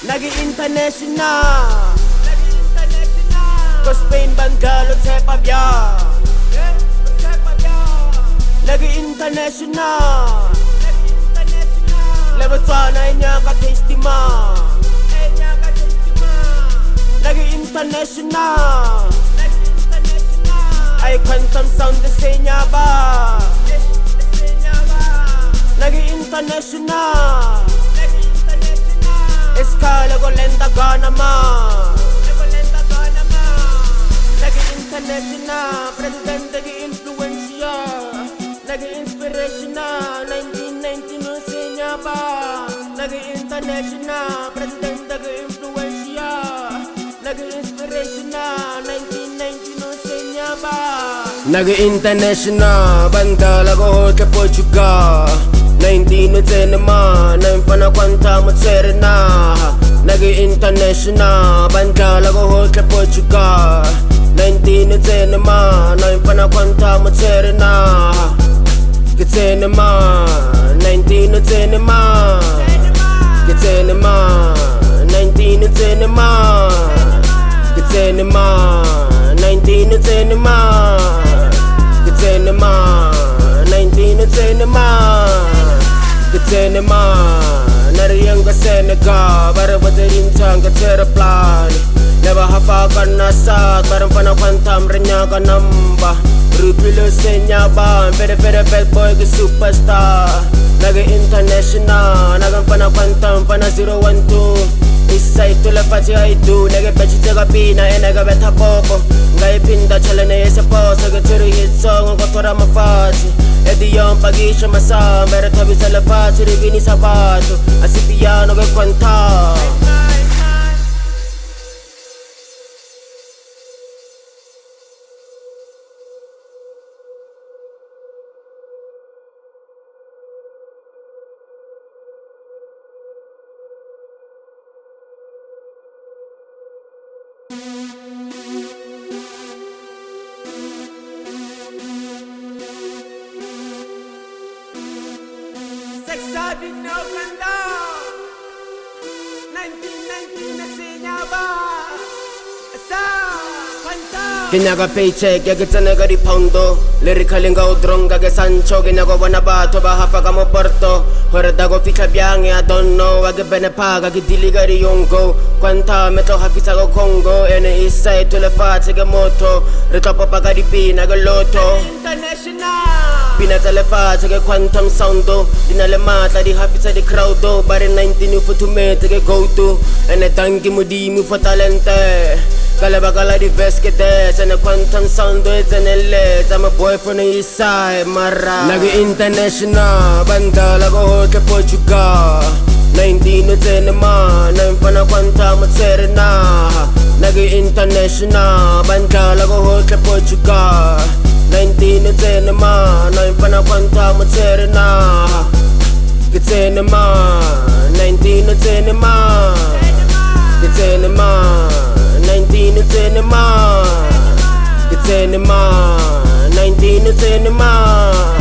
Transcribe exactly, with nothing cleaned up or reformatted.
Nag-i-international Ko Spain bandalo Cepabia Nag-i-international Le Botswana inyaka tasty ma Nag-i-international Ay quantum sound de senya ba Nag-i-international Escala con lenta gana ma Nag-i-international Presidente di influencia Nag-i-inspirational nineteen ninety no senya ba Nag-i-international Presidente di influencia Nag-i-inspirational nineteen ninety no senya ba Nag-i-international Banda lago ke Portugal nineteen ten ma Naimfana kwanta mutserena Nag-i-international Banda lago ke Portugal nineteen ten ma Naimfana kwanta mutserena Kitene ma nineteen ten ma Kitene ma nineteen ten ma Kitene ma nineteen ten ma Kitene ma nineteen ten ma Kitene ma Nariyang ka Senegal Bara badarin tang ka teraplan Leba hafakan nasat Barang panakwantam renya ka namba Rupilo senya ba Pere pere bad boy ka superstar Nag-i-international Nagang panakwantam pana zero one two Isay tula pati ay do Nage pechi tega pina e naga beta poco Ngai pinda chala na yesa po Saga turu hit song Ngo tora mafati Edi yung pagisha masa Mera tabi sa lafati Rivini sabato Asipiano ke kwanta Sabi na ganda nineteen ninety na sinya ba Asa Kanta Kenya ka paycheck ya gitsana ka di poundo Lyrical nga udrong ka ke Sancho Kenya ko wana ba Toba hafa ka mo porto Horada ko fika biyangi I don't know Wage bene pa ka gidili ka di yongo Kwanta metlo hakisa ko Congo Ene isay tule fati ka moto Retopo pa ka di pina ka loto International Pinatalefa take quantum soundo Dinale mata di hafisa di crowdo Bare nineteen ufo to me take go to Ene tangi mudi mu for talente Kalaba kala di veskete Sene quantum soundo it's an elite I'm a boy from the east side Mara Nag-i-international Banda lago ke Portugal nineteen ten ma Naimfana kwanta mutserena Nag-i-international Banda lago ke Portugal nineteen ten ma Naimfana kwanta mutserena Kitene ma nineteen ten ma Kitene ma nineteen ten ma Kitene ma nineteen ten ma